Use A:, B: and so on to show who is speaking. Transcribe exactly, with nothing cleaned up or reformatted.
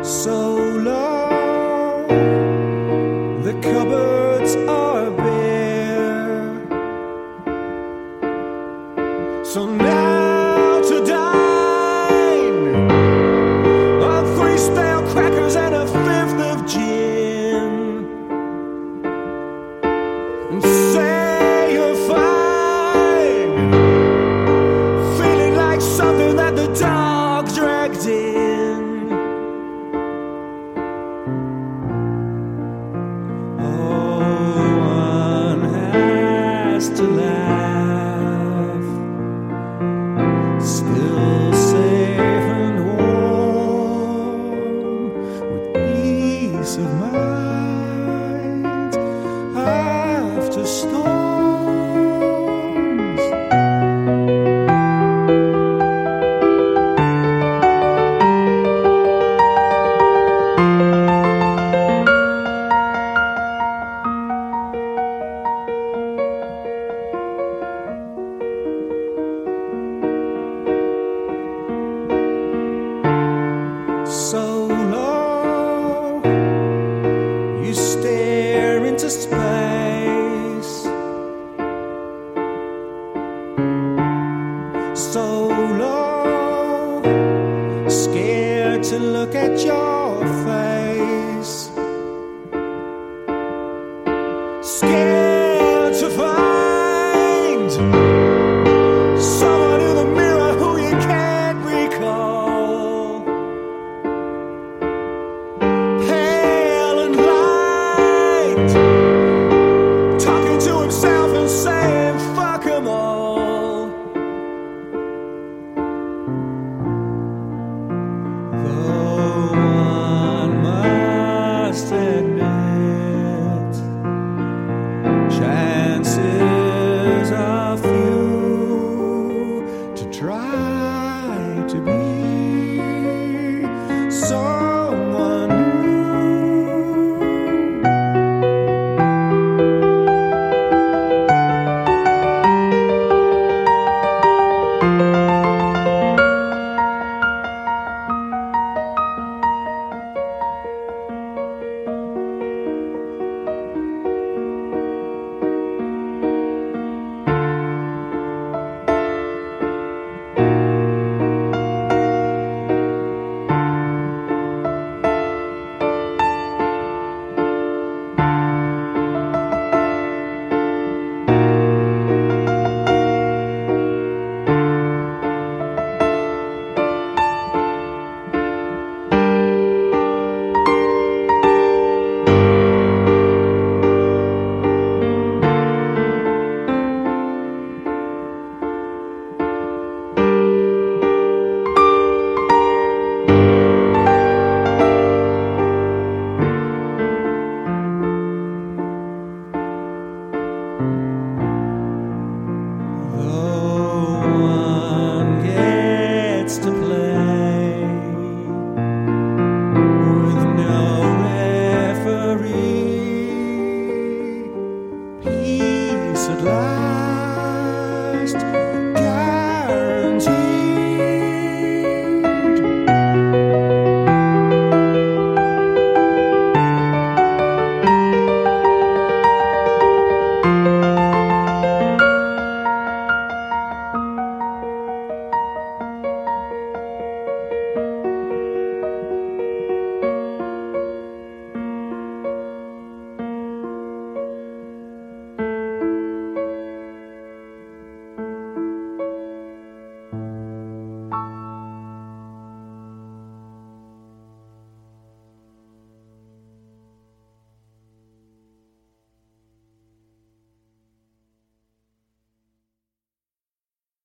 A: So low, the cupboards are bare. So now to dine on three stale crackers and a fifth of gin, and say you're fine, feeling like something that the dog dragged in. To laugh, still safe and warm, with peace of mind after storms. So low, you stare into space. So low, scared to look at your face. Scared to find someone in the mirror who you can't recall. Talking to himself and saying, fuck them all. Though one must admit, chances are few to try to be so